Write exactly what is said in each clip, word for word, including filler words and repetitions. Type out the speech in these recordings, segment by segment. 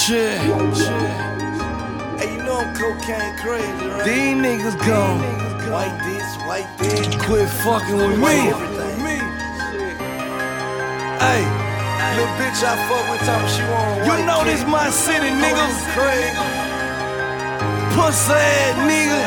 Shit, shit. Hey, you know I'm cocaine crazy, right? These niggas gone. White this, white that. Quit fucking with me. White everything. Hey, little bitch I fuck with time she want You white know kid. this my city, niggas. Crazy. Pussy ass nigga.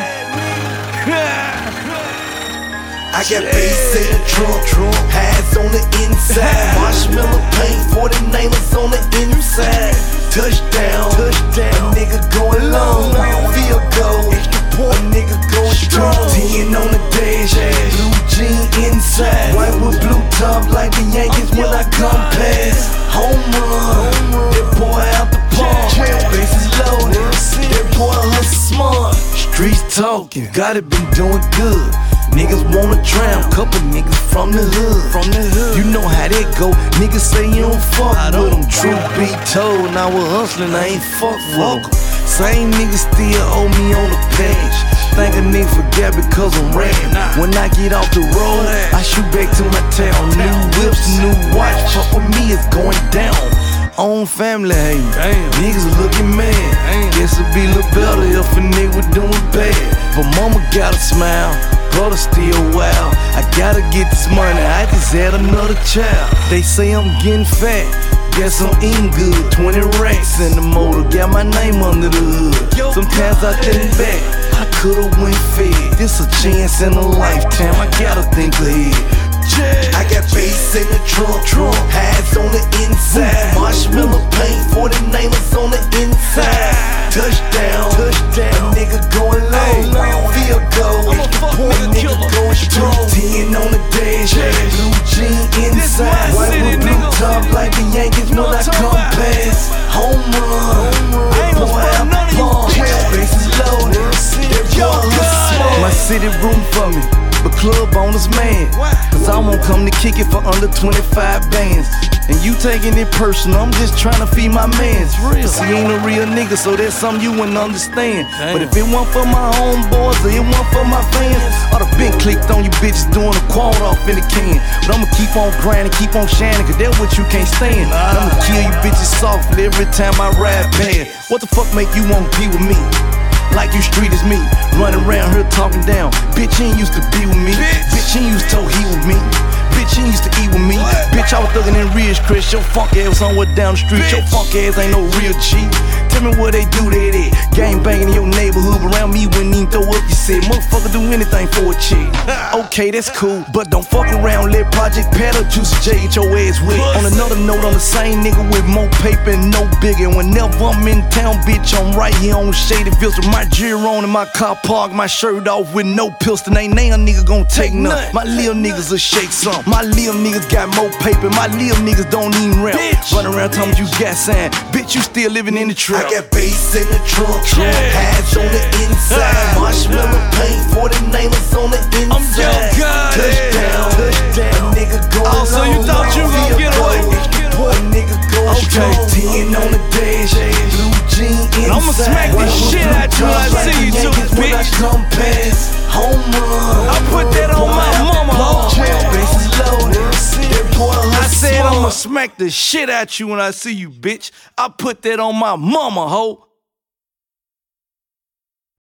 I got bass in the trunk, trunk, hats on the inside. Marshmallow paint, forty-niners on the inside. Touchdown, touchdown, nigga going long. Field goal, extra point, nigga going strong. ten on the dash, blue jean inside. White with blue top like the Yankees when I come past. Home run, that boy out the park. Bases loaded, that boy hustle smart. Streets talking, got it been doing good. Niggas wanna drown, couple niggas from the hood. From the hood, you know how that go. Niggas say you don't fuck with them. Truth be told, now we're hustling, I ain't fuck with them. Same niggas still owe me on the page. Think a nigga forget because I'm rapping. When I get off the road, I shoot back to my town. New whips, new watch, fuck with me, it's going down. Own family hating, niggas looking mad. Guess it'd be a little better if a nigga was doing bad. But mama gotta smile, brother still wild. I gotta get this money, I just had another child. They say I'm getting fat, guess I'm eating good. Twenty racks in the motor, got my name under the hood. Sometimes I think back, I could've went fed. This a chance in a lifetime, I gotta think ahead. I got bass in the trunk, trunk, hats on the inside. Marshmallow paint, forty-niners on the inside. Touchdown, touchdown, nigga going low. Field goal, extra point, nigga going strong. ten on the dash, blue jean inside. White with blue top like the Yankees when I come past. Home run, that boy out the park. Bases loaded, that boy hustle smart. My city room for me, but club owners mad, cause I won't come to kick it for under twenty-five bands. And you taking it personal, I'm just trying to feed my mans. Cause he ain't a real nigga, so that's something you wouldn't understand. Damn. But if it weren't for my homeboys or it weren't for my fans, I'd've been clicked on you bitches doing a quad off in the can. But I'ma keep on grinding, keep on shining, cause that's what you can't stand. And I'ma kill you bitches softly every time I ride past. What the fuck make you wanna be with me? Like you street as me, running around here talking down. Bitch, you ain't used to be with me. Bitch, Bitch you ain't used to he with me. Bitch, you ain't used to eat with me. What? Bitch, I was thuggin' in Ridge Chris. Your funk ass somewhere down the street. Bitch. Your funk ass ain't no real G. Tell me what they do, they did. Gang banging in your neighborhood, but around me wouldn't even throw up your shit. Motherfucker do anything for a chick. Okay, that's cool, but don't fuck around. Let Project Pat or Juicy J get your ass wet. On another note, I'm the same nigga with more paper and no bigger. Whenever I'm in town, bitch, I'm right here on Shady Fields with my gear on in my car park, my shirt off with no pistol. Ain't a nigga gon' take none. My little niggas will shake some. My little niggas got more paper. My little niggas don't even rap. Run around talking you got sign. Bitch, you still living in the trap. I got bass in the trunk, trunk, hats on the inside. Marshmallow paint, forty-niners on the inside. I'm your god. Touchdown, touchdown, nigga going Oh, so you thought you gon' get away? Extra point, nigga going strong. ten on the dash, blue jean inside. I'ma smack the shit out you when I see you too, bitch. When I come past, home run. I put that on my mama, ho. Bases loaded, that boy I said hustle I'ma smart. smack the shit out you when I see you, bitch. I put that on my mama, ho.